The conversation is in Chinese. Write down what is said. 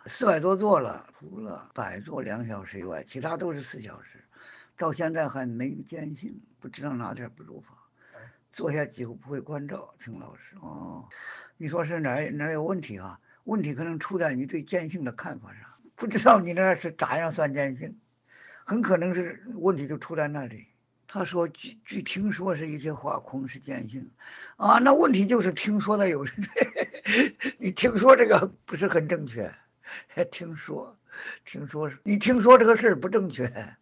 400多座了，除了100座2小时以外，其他都是4小时。到现在还没见性，不知道哪点不如法。坐下几乎不会关照，听老师哦。你说是哪有问题啊？问题可能出在你对见性的看法上，不知道你那是咋样算见性，很可能是问题就出在那里。他说据听说是一切化空是见性，啊，那问题就是听说的有，你听说这个不是很正确，听说，你听说这个事儿不正确。